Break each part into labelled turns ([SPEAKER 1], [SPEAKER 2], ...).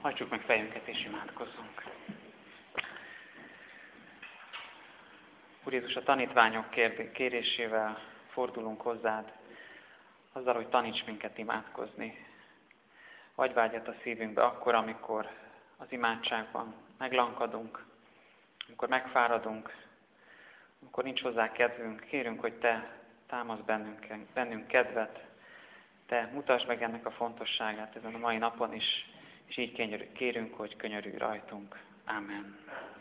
[SPEAKER 1] Hajtsuk meg fejünket és imádkozzunk. Úr Jézus, a tanítványok kérésével fordulunk hozzád, azzal, hogy taníts minket imádkozni. Adj vágyat a szívünkbe akkor, amikor az imádságban meglankadunk, amikor megfáradunk, amikor nincs hozzá kedvünk. Kérünk, hogy Te támasz bennünk kedvet, Te mutasd meg ennek a fontosságát ezen a mai napon is, és így kérünk, hogy könyörülj rajtunk. Ámen.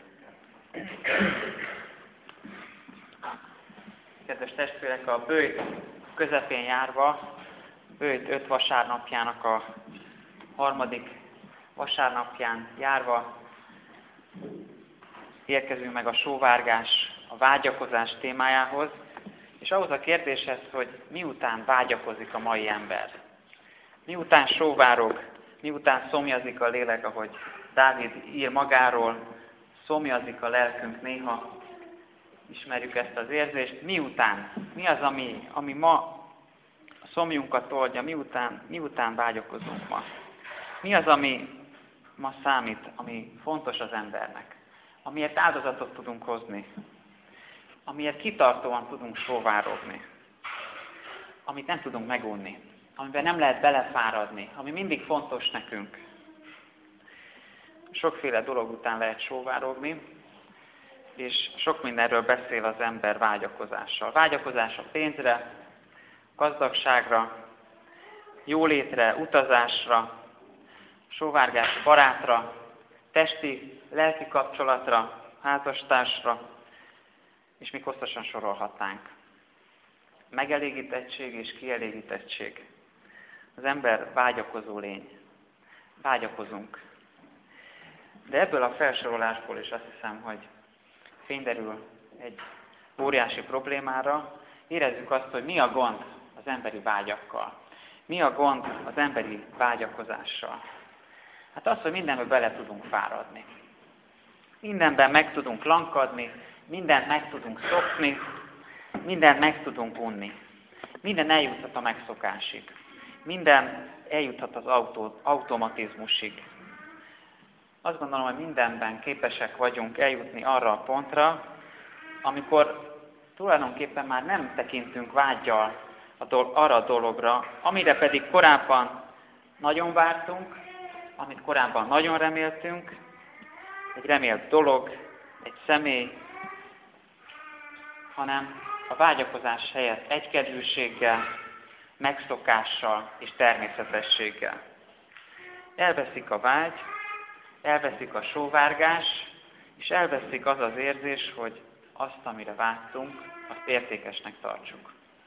[SPEAKER 1] Kedves testvérek, a bőjt közepén járva, bőjt 5 vasárnapjának a 3. vasárnapján járva érkezünk meg a sóvárgás, a vágyakozás témájához, és ahhoz a kérdéshez, hogy miután vágyakozik a mai ember. Miután sóvárog, miután szomjazik a lélek, ahogy Dávid ír magáról, szomjazik a lelkünk néha, ismerjük ezt az érzést, miután? Mi az, ami ma a szomjunkat oldja, miután vágyakozunk ma? Mi az, ami ma számít, ami fontos az embernek? Amiért áldozatot tudunk hozni? Amiért kitartóan tudunk sóvárogni? Amit nem tudunk megunni? Amiben nem lehet belefáradni? Ami mindig fontos nekünk? Sokféle dolog után lehet sóvárogni, és sok mindenről beszél az ember vágyakozással. Vágyakozás a pénzre, gazdagságra, jólétre, utazásra, sóvárgás barátra, testi, lelki kapcsolatra, házastársra, és még hosszasan sorolhatnánk. Megelégítettség és kielégítettség. Az ember vágyakozó lény. Vágyakozunk. De ebből a felsorolásból is azt hiszem, hogy fényderül egy óriási problémára. Érezzük azt, hogy mi a gond az emberi vágyakkal. Mi a gond az emberi vágyakozással. Hát az, hogy mindenbe bele tudunk fáradni. Mindenben meg tudunk lankadni, mindent meg tudunk szokni, mindent meg tudunk unni. Minden eljuthat a megszokásig. Minden eljuthat az automatizmusig. Azt gondolom, hogy mindenben képesek vagyunk eljutni arra a pontra, amikor tulajdonképpen már nem tekintünk vággyal arra a dologra, amire pedig korábban nagyon vártunk, amit korábban nagyon reméltünk, egy remélt dolog, egy személy, hanem a vágyakozás helyett egykedvűséggel, megszokással és természetességgel. Elveszik a vágy, elveszik a sóvárgás, és elveszik az az érzés, hogy azt, amire vágytunk, azt értékesnek tartsuk.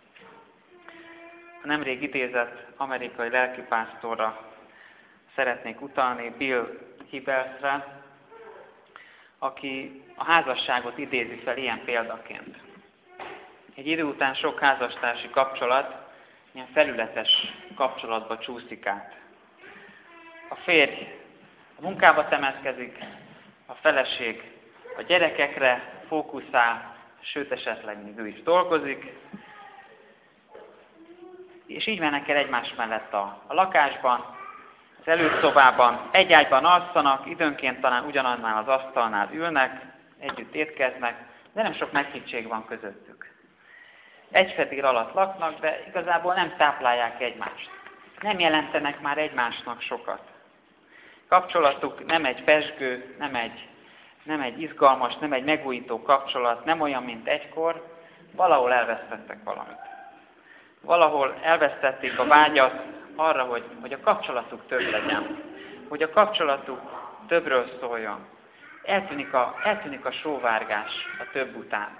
[SPEAKER 1] A nemrég idézett amerikai lelkipásztorra szeretnék utalni, Bill Hybelsre, aki a házasságot idézi fel ilyen példaként. Egy idő után sok házastársi kapcsolat ilyen felületes kapcsolatba csúszik át. A férj a munkába temetkezik, a feleség a gyerekekre fókuszál, sőt esetleg még ő is dolgozik, és így mennek el egymás mellett a lakásban, az előszobában, egy ágyban alszanak, időnként talán ugyanannál az asztalnál ülnek, együtt étkeznek, de nem sok meghittség van közöttük. Egy fedél alatt laknak, de igazából nem táplálják egymást. Nem jelentenek már egymásnak sokat. Kapcsolatuk nem egy pezsgő, nem egy izgalmas, nem egy megújító kapcsolat, nem olyan, mint egykor, valahol elvesztettek valamit. Valahol elvesztették a vágyat arra, hogy a kapcsolatuk több legyen, hogy a kapcsolatuk többről szóljon. Eltűnik a sóvárgás a több után.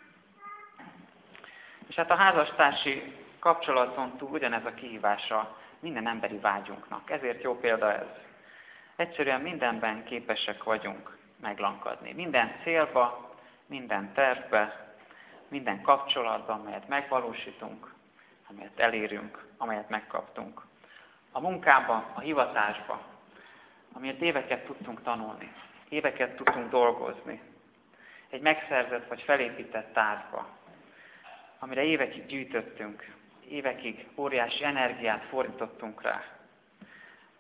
[SPEAKER 1] És hát a házastársi kapcsolaton túl ugyanez a kihívása minden emberi vágyunknak. Ezért jó példa ez. Egyszerűen mindenben képesek vagyunk meglankadni. Minden célba, minden tervbe, minden kapcsolatban, amelyet megvalósítunk, amelyet elérünk, amelyet megkaptunk. A munkában, a hivatásban, amiért éveket tudtunk tanulni, éveket tudtunk dolgozni. Egy megszerzett vagy felépített tárgyba, amire évekig gyűjtöttünk, évekig óriási energiát fordítottunk rá.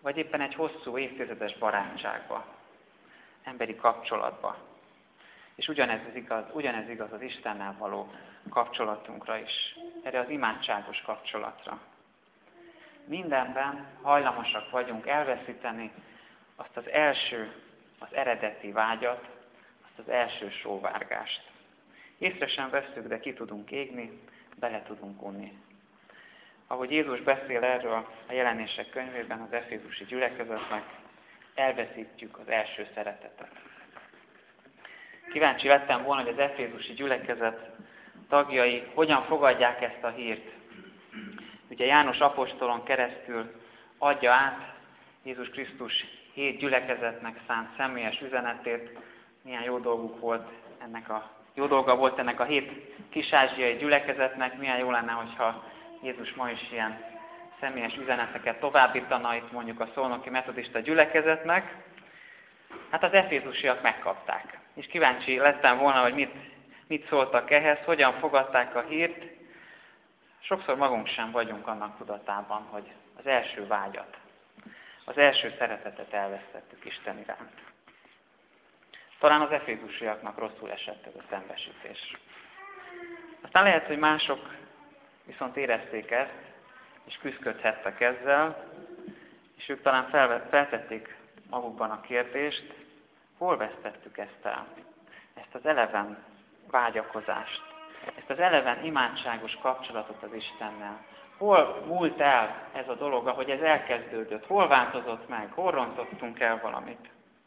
[SPEAKER 1] vagy éppen egy hosszú évtizedes barátságba, emberi kapcsolatba. És ugyanez igaz az Istennel való kapcsolatunkra is, erre az imádságos kapcsolatra. Mindenben hajlamosak vagyunk elveszíteni azt az eredeti vágyat, azt az első sóvárgást. Észre sem vesszük, de ki tudunk égni, bele tudunk unni. Ahogy Jézus beszél erről a Jelenések könyvében az efézusi gyülekezetnek, elveszítjük az első szeretetet. Kíváncsi lettem volna, hogy az efézusi gyülekezet tagjai hogyan fogadják ezt a hírt. Ugye János apostolon keresztül adja át Jézus Krisztus 7 gyülekezetnek szánt személyes üzenetét. Milyen jó dolga volt ennek a 7 kis-ázsiai gyülekezetnek, milyen jó lenne, hogyha Jézus ma is ilyen személyes üzeneteket továbbítana itt mondjuk a szolnoki metodista gyülekezetnek. Hát az efézusiak megkapták. És kíváncsi lettem volna, hogy mit szóltak ehhez, hogyan fogadták a hírt. Sokszor magunk sem vagyunk annak tudatában, hogy az első vágyat, az első szeretetet elvesztettük Isten iránt. Talán az efézusiaknak rosszul esett ez a szembesítés. Aztán lehet, hogy mások viszont érezték ezt, és küszködhettek ezzel, és ők talán feltették magukban a kérdést, hol vesztettük ezt el, ezt az eleven vágyakozást, ezt az eleven imádságos kapcsolatot az Istennel. Hol múlt el ez a dolog, ahogy ez elkezdődött? Hol változott meg? Hol rontottunk el valamit?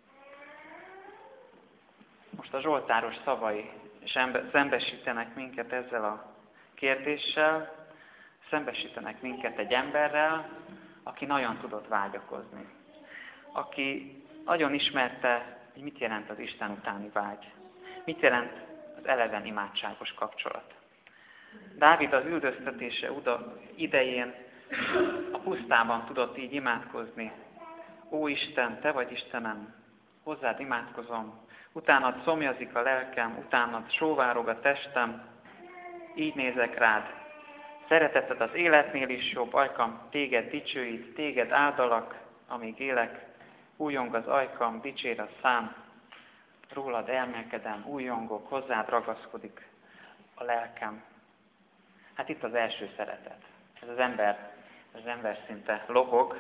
[SPEAKER 1] Most a Zsoltáros szavai szembesítenek minket ezzel a kérdéssel, szembesítenek minket egy emberrel, aki nagyon tudott vágyakozni. Aki nagyon ismerte, hogy mit jelent az Isten utáni vágy. Mit jelent az eleven imádságos kapcsolat. Dávid az üldöztetése idején a pusztában tudott így imádkozni. Ó Isten, te vagy Istenem, hozzád imádkozom, utánad szomjazik a lelkem, utánad sóvárog a testem, így nézek rád. Szereteted az életnél is jobb, ajkam téged dicsőít, téged áldalak, amíg élek, újjong az ajkam, dicsér a szám, rólad elmélkedem, újjongok, hozzád ragaszkodik a lelkem. Hát itt az első szeretet. Ez az ember szinte lobog,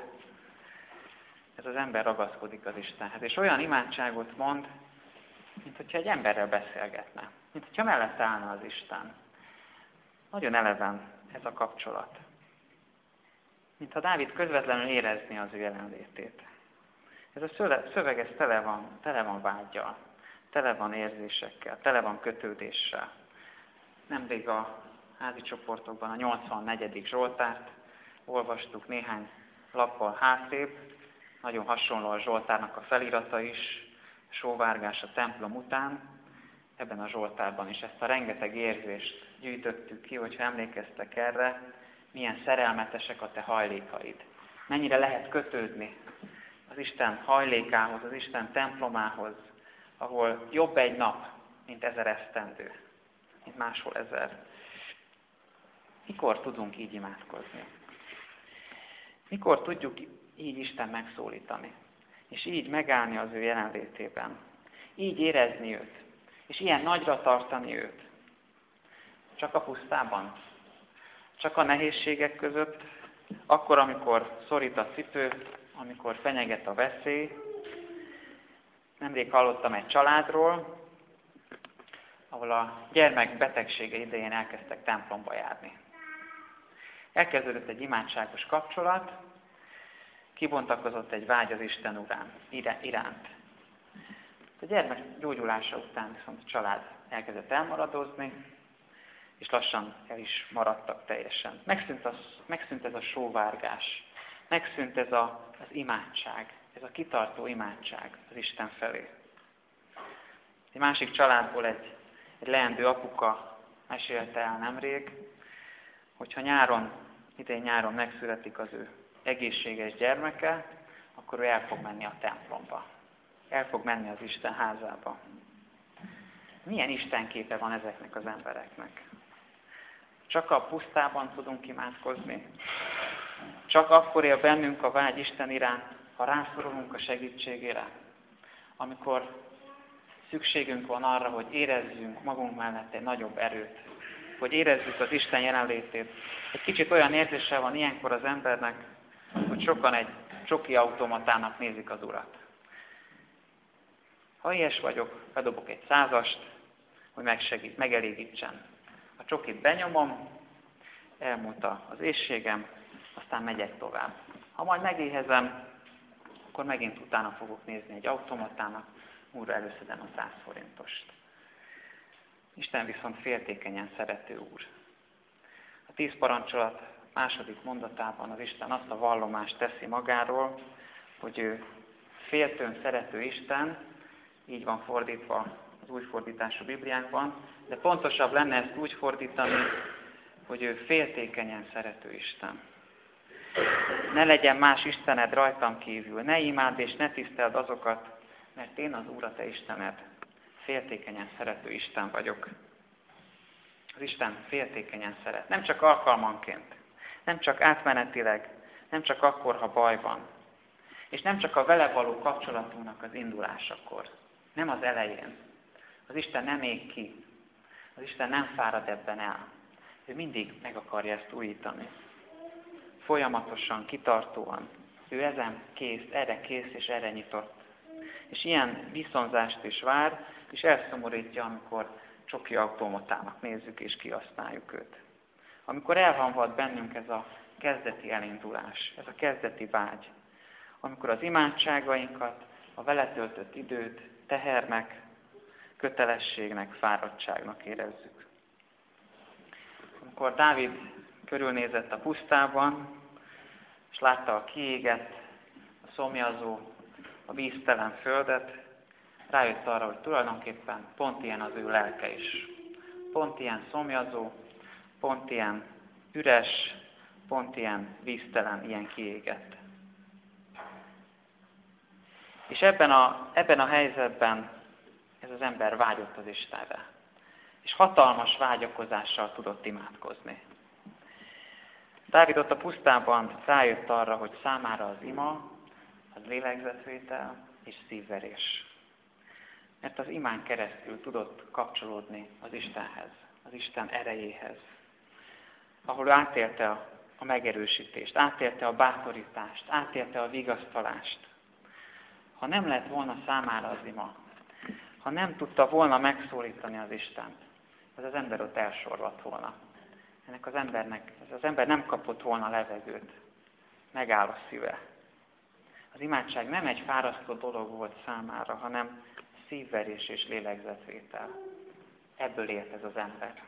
[SPEAKER 1] ez az ember ragaszkodik az Istenhez. És olyan imádságot mond, mint hogyha egy emberrel beszélgetne, mint hogyha mellette állna az Isten. Nagyon eleven ez a kapcsolat. Mintha Dávid közvetlenül érezné az ő jelenlétét. Ez a szöveg ez tele van vággyal, tele van érzésekkel, tele van kötődéssel. Nemrég a házi csoportokban a 84. Zsoltárt olvastuk néhány lappal hátrébb. Nagyon hasonló a Zsoltárnak a felirata is, sóvárgás a templom után. Ebben a Zsoltárban is ezt a rengeteg érzést gyűjtöttük ki, hogyha emlékeztek erre, milyen szerelmetesek a te hajlékaid. Mennyire lehet kötődni az Isten hajlékához, az Isten templomához, ahol jobb egy nap, mint 1000 esztendő, mint máshol 1000. Mikor tudunk így imádkozni? Mikor tudjuk így Isten megszólítani? És így megállni az ő jelenlétében? Így érezni őt? És ilyen nagyra tartani őt? Csak a pusztában? Csak a nehézségek között? Akkor, amikor szorít a cipő, amikor fenyeget a veszély? Nemrég hallottam egy családról, ahol a gyermek betegsége idején elkezdtek templomba járni. Elkezdődött egy imádságos kapcsolat, kibontakozott egy vágy az Isten iránt. A gyermek gyógyulása után viszont a család elkezdett elmaradozni, és lassan el is maradtak teljesen. Megszűnt ez a sóvárgás, megszűnt ez az imádság, ez a kitartó imádság az Isten felé. Egy másik családból egy leendő apuka mesélte el nemrég, hogyha idén nyáron megszületik az ő egészséges gyermeke, akkor ő el fog menni a templomba. El fog menni az Isten házába. Milyen istenképe van ezeknek az embereknek? Csak a pusztában tudunk imádkozni? Csak akkor él bennünk a vágy Isten iránt, ha rászorulunk a segítségére, amikor szükségünk van arra, hogy érezzünk magunk mellett egy nagyobb erőt, hogy érezzük az Isten jelenlétét. Egy kicsit olyan érzéssel van ilyenkor az embernek, hogy sokan egy csoki automatának nézik az Urat. Ha ilyes vagyok, bedobok egy 100-ast, hogy megelégítsen. A csokit benyomom, elmúlt az éhségem, aztán megyek tovább. Ha majd megéhezem, akkor megint utána fogok nézni egy automatának, újra előszedem a 100 forintost. Isten viszont féltékenyen szerető Úr. A 10 parancsolat második mondatában az Isten azt a vallomást teszi magáról, hogy ő féltőn szerető Isten, így van fordítva az új fordítású Bibliánkban, de pontosabb lenne ezt úgy fordítani, hogy ő féltékenyen szerető Isten. Ne legyen más istened rajtam kívül, ne imádd és ne tiszteld azokat, mert én az Úr a te Istened, féltékenyen szerető Isten vagyok. Az Isten féltékenyen szeret, nem csak alkalmanként, nem csak átmenetileg, nem csak akkor, ha baj van, és nem csak a vele való kapcsolatunknak az indulásakor, nem az elején. Az Isten nem ég ki, az Isten nem fárad ebben el. Ő mindig meg akarja ezt újítani. Folyamatosan, kitartóan. Ő erre kész és erre nyitott. És ilyen viszonzást is vár, és elszomorítja, amikor csoki automatának nézzük és kihasználjuk őt. Amikor elhamvad bennünk ez a kezdeti elindulás, ez a kezdeti vágy. Amikor az imádságainkat, a vele töltött időt tehernek, kötelességnek, fáradtságnak érezzük. Amikor Dávid körülnézett a pusztában, és látta a kiégett, a szomjazó, a víztelen földet, rájött arra, hogy tulajdonképpen pont ilyen az ő lelke is. Pont ilyen szomjazó, pont ilyen üres, pont ilyen víztelen, ilyen kiégett. És ebben a helyzetben ez az ember vágyott az Istenre. És hatalmas vágyakozással tudott imádkozni. Dávid ott a pusztában rájött arra, hogy számára az ima, az lélegzetvétel és szívverés. Mert az imán keresztül tudott kapcsolódni az Istenhez, az Isten erejéhez. Ahol átélte a megerősítést, átélte a bátorítást, átélte a vigasztalást. Ha nem lett volna számára az ima, ha nem tudta volna megszólítani az Istent, ez az ember ott elsorvadt volna. Ez az ember nem kapott volna levegőt, megáll a szíve. Az imádság nem egy fárasztó dolog volt számára, hanem szívverés és lélegzetvétel. Ebből élt ez az ember.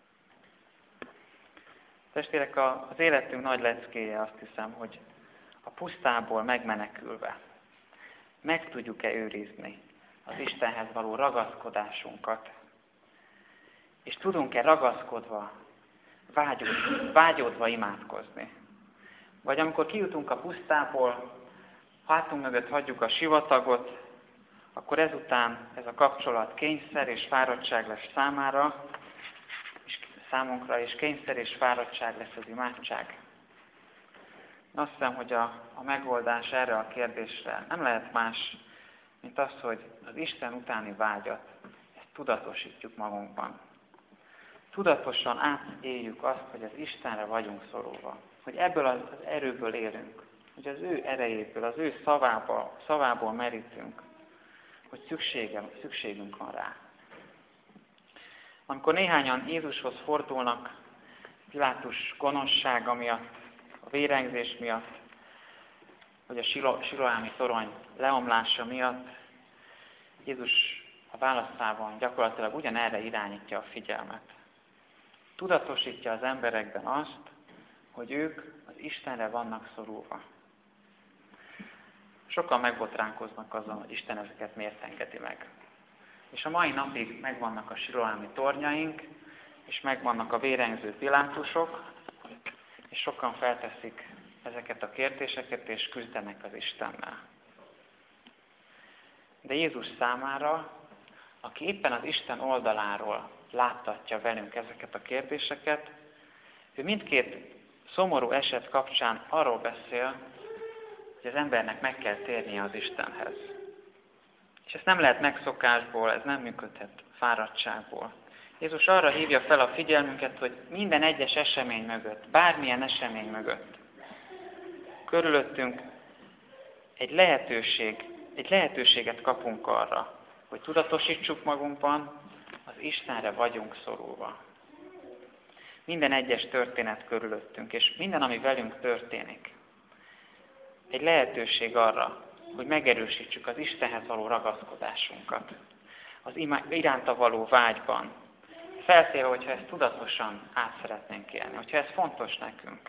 [SPEAKER 1] Testvérek, az életünk nagy leckéje, azt hiszem, hogy a pusztából megmenekülve meg tudjuk-e őrizni az Istenhez való ragaszkodásunkat, és tudunk-e ragaszkodva, vágyódva imádkozni. Vagy amikor kijutunk a pusztából, hátunk mögött hagyjuk a sivatagot, akkor ezután ez a kapcsolat kényszer és fáradtság lesz számunkra, és kényszer és fáradtság lesz az imádság. Azt hiszem, hogy a megoldás erre a kérdésre nem lehet más, mint az, hogy az Isten utáni vágyat, ezt tudatosítjuk magunkban. Tudatosan átéljük azt, hogy az Istenre vagyunk szorulva, hogy ebből az erőből élünk, hogy az ő erejéből, az ő szavából merítünk, hogy szükségünk van rá. Amikor néhányan Jézushoz fordulnak, Pilátus gonoszsága miatt, a vérengzés miatt, vagy a siloámi torony leomlása miatt, Jézus a válaszában gyakorlatilag ugyanerre irányítja a figyelmet. Tudatosítja az emberekben azt, hogy ők az Istenre vannak szorulva. Sokan megbotránkoznak azon, hogy Isten ezeket miért engedi meg. És a mai napig megvannak a siloámi tornyaink, és megvannak a vérengző Pilátusok, és sokan felteszik ezeket a kérdéseket, és küzdenek az Istennel. De Jézus számára, aki éppen az Isten oldaláról láttatja velünk ezeket a kérdéseket, ő mindkét szomorú eset kapcsán arról beszél, hogy az embernek meg kell térnie az Istenhez. És ezt nem lehet megszokásból, ez nem működhet fáradtságból. Jézus arra hívja fel a figyelmünket, hogy minden egyes esemény mögött, bármilyen esemény mögött, körülöttünk egy lehetőséget kapunk arra, hogy tudatosítsuk magunkban, az Istenre vagyunk szorulva. Minden egyes történet körülöttünk, és minden, ami velünk történik, egy lehetőség arra, hogy megerősítsük az Istenhez való ragaszkodásunkat, az iránta való vágyban, feltéve, hogyha ezt tudatosan át szeretnénk élni, hogyha ez fontos nekünk.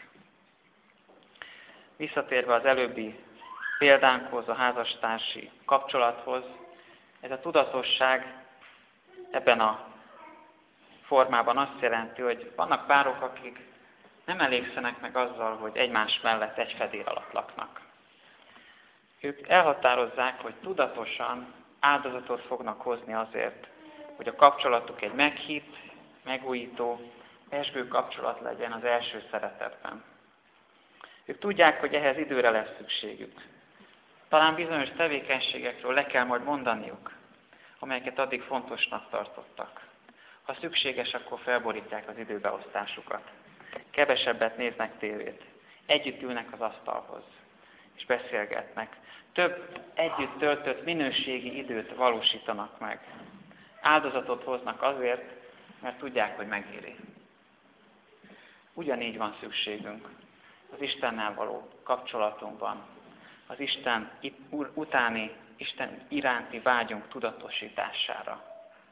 [SPEAKER 1] Visszatérve az előbbi példánkhoz, a házastársi kapcsolathoz, ez a tudatosság ebben a formában azt jelenti, hogy vannak párok, akik nem elégszenek meg azzal, hogy egymás mellett egy fedél alatt laknak. Ők elhatározzák, hogy tudatosan áldozatot fognak hozni azért, hogy a kapcsolatuk egy meghitt, megújító, pezsgő kapcsolat legyen az első szeretetben. Ők tudják, hogy ehhez időre lesz szükségük. Talán bizonyos tevékenységekről le kell majd mondaniuk, amelyeket addig fontosnak tartottak. Ha szükséges, akkor felborítják az időbeosztásukat. Kevesebbet néznek tévét. Együtt ülnek az asztalhoz, és beszélgetnek. Több együtt töltött minőségi időt valósítanak meg. Áldozatot hoznak azért, mert tudják, hogy megéri. Ugyanígy van szükségünk az Istennel való kapcsolatunkban, az Isten utáni, Isten iránti vágyunk tudatosítására.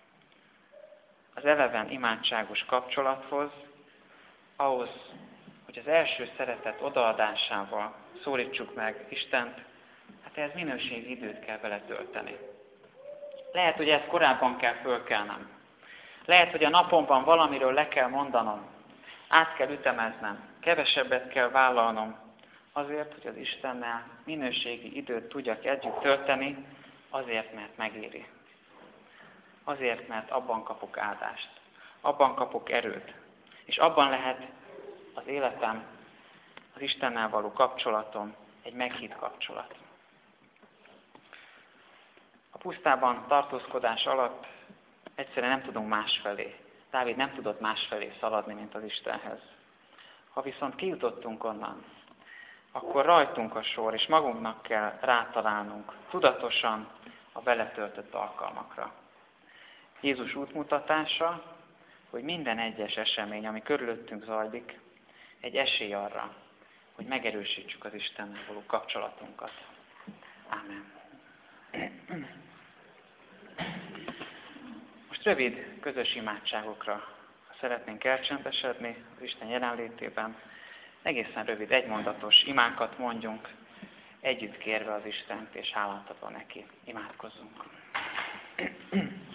[SPEAKER 1] Az eleven imádságos kapcsolathoz, ahhoz, hogy az első szeretet odaadásával szólítsuk meg Istent, hát ehhez minőségi időt kell vele tölteni. Lehet, hogy ezt korábban kell fölkelnem. Lehet, hogy a napomban valamiről le kell mondanom, át kell ütemeznem, kevesebbet kell vállalnom, azért, hogy az Istennel minőségi időt tudjak együtt tölteni, azért, mert megéri. Azért, mert abban kapok áldást, abban kapok erőt, és abban lehet az életem, az Istennel való kapcsolatom egy meghitt kapcsolat. A pusztában tartózkodás alatt egyszerűen nem tudunk másfelé. Dávid nem tudott másfelé szaladni, mint az Istenhez. Ha viszont kijutottunk onnan, akkor rajtunk a sor, és magunknak kell rátalálnunk tudatosan a vele töltött alkalmakra. Jézus útmutatása, hogy minden egyes esemény, ami körülöttünk zajlik, egy esély arra, hogy megerősítsük az Istennel való kapcsolatunkat. Ámen. Most rövid közös imádságokra szeretnénk elcsendesedni az Isten jelenlétében. Egészen rövid, egymondatos imákat mondjunk, együtt kérve az Istent és hálát adva neki. Imádkozzunk.